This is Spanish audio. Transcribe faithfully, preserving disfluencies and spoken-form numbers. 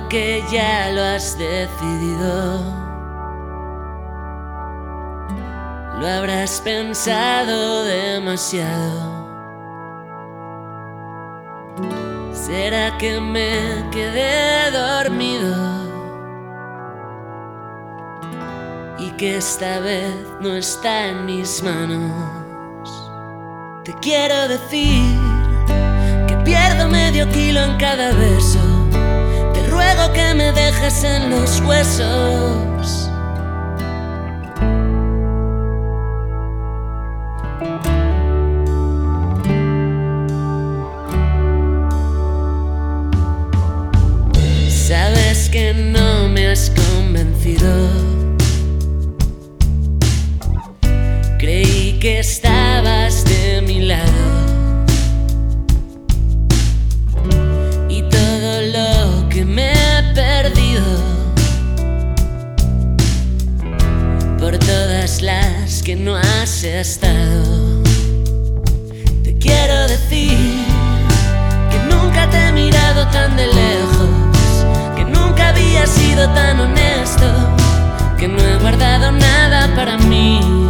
que ya lo has decidido. Lo habrás pensado demasiado. ¿Será que me quedé dormido? Y que esta vez no está en mis manos. Te quiero decir que pierdo medio kilo en cada beso. Te ruego que me dejes en los huesos. Sabes que no me has convencido. Creí que estabas de mi lado. Y todo lo que me he perdido por todas las que no has estado. Te quiero decir que nunca te he mirado tan de lejos, que nunca había sido tan honesto, que no he guardado nada para mí.